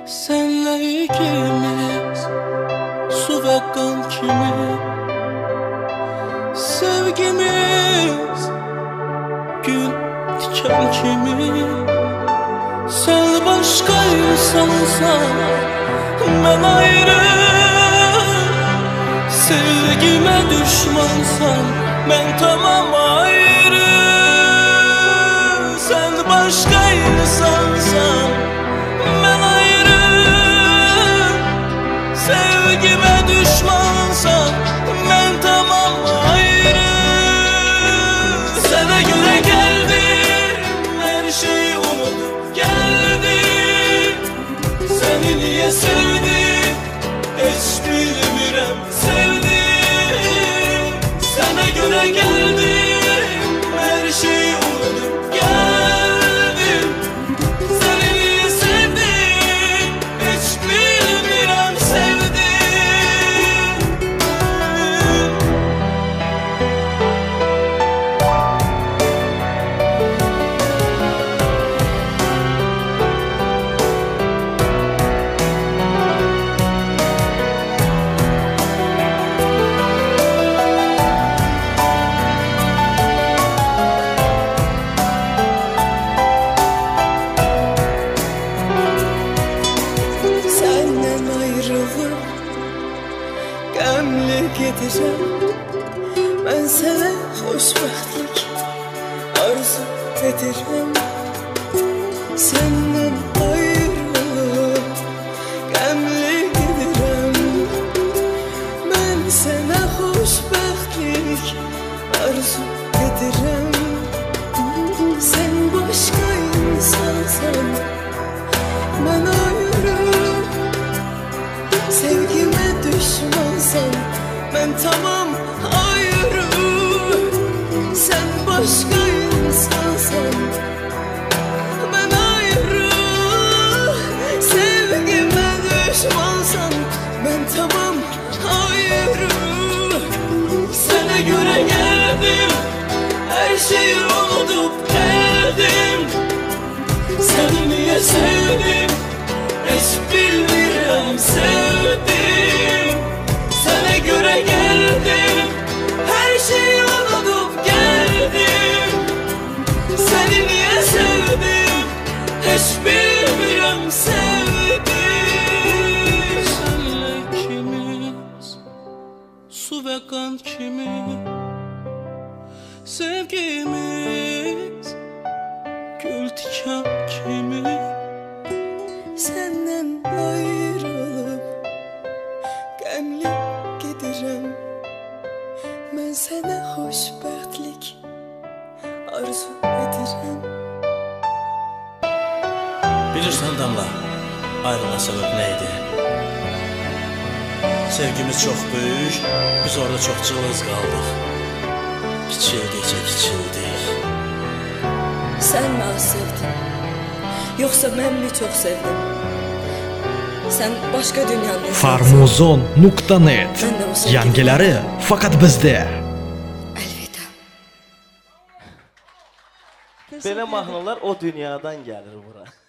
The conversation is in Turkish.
Senle ikimiz su ve kan kimi, sevgimiz gül diken kimi. Sen başka insansan ben ayrı, sevgime düşmansan ben tamam ayrı. Sen başka insansan ben ayrı, sevgime düşmansan ben tamam ayrı. Sana göre geldim, her şeyi unutup geldim. Seni niye sevdim hiç bilmirəm sevdim. Sana göre geldim, her şeyi unutup geldim. Seni niye sevdim hiç bilmirəm sevdim. Senden ayrılıp qəmli gedirəm. Mən sənə xoşbəxtlik arzu edirəm. Senden ayrılıp qəmli gedirəm. Mən sənə xoşbəxtlik arzu edirəm. Sen başka insansan ben ayrı, sevgime düşmansan ben tamam ayrı. Sen başka insansan ben ayrı, sevgime düşmansan ben tamam ayrı. Sana göre geldim, her şeyi unutup geldim. Seni niye sevdim hiç bilmirəm sevdim. Sana göre geldim, her şeyi unutup geldim. Seni niye sevdim hiç bilmirəm sevdim. Senle ikimiz su ve kan kimi, sevgimiz gül diken kimi. Senden ayrılıp qəmli gedirəm. Mən sənə xoşbəxtlik arzu edirəm. Bilirsən Damla, ayrılma səbəb nə idi? Sevgimiz çox böyük, biz orada çox cılız qaldıq. Kiçildikcə kiçildik. Sen mi az sevdin? Yoksa ben mi çok sevdim? Sen başka dünyanın insanısın. Farmuzon.net Ben de o sevgimi- Yangileri fakat bizde. Elveda. Belə mahnılar o dünyadan gəlir bura.